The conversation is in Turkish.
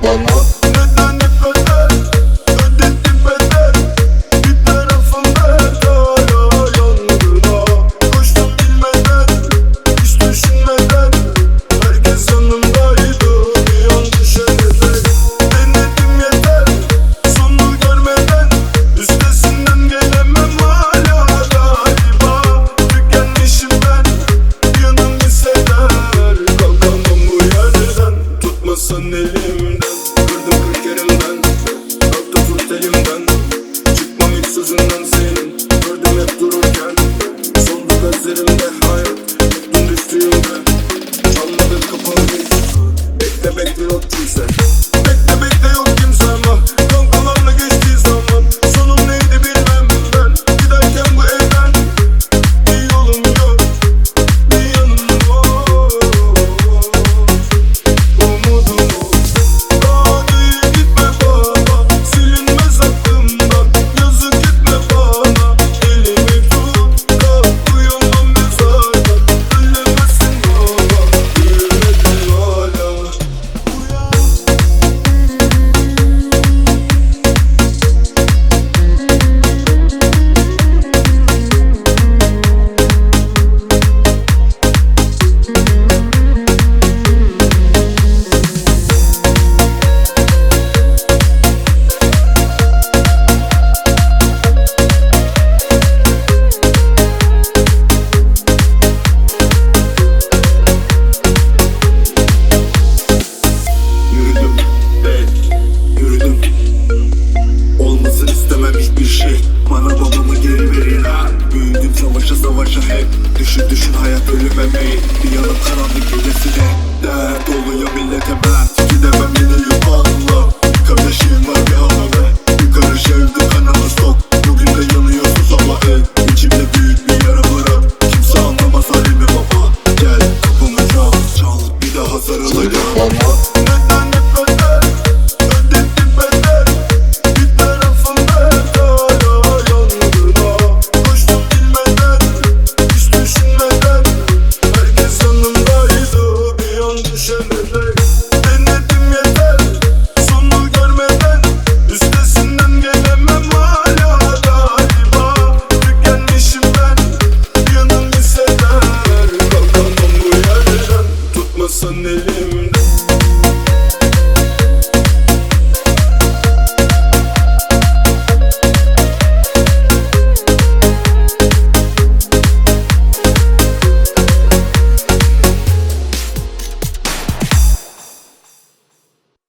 bana. Neden hep öder, ödedim bedel. Bir tarafım bedel yangına. Koştum bilmeden, hiç düşünmeden. Herkes yanımdaydı, bir an düşemeden. Denedim yeter, sonunu görmeden. Üstesinden gelemem hala galiba. Tükenmişim ben, yanım hisseder. Kalkamam bu yerden, tutmasan elimden. Kırdım 40 yerimden, kalktı tut elimden. Çıkmam hiç sözünden senin, gördüm hep dururken. Soldu gözlerimde hayat, yıktın düştüğümde. Çalmadı kapalı hiç, bekle bekle yok kimse. Bekle bekle yok kimse ama kankalarla geçtiği zaman. Sonum neydi bilmem ben, giderken bu evden. Bir yolum yok, bir yanım var. Umudum ol, daha değil gitme baba. Silinmez aklımdan, yazık etme bana. Elimi tut, kalk uyanmam mezardan. Ölemezsin baba, büyümedin hala. Uyan. Yürüdüm, yürüdüm. Olmasın istemem hiçbir şey. Bana babamı geri verin ha. Büyüdüm savaşa savaşa hep. Düşün düşün hayat ölüme meyil. Bir yanım karanlık gecesine. Dert oluyor millete mert. Gidemem yine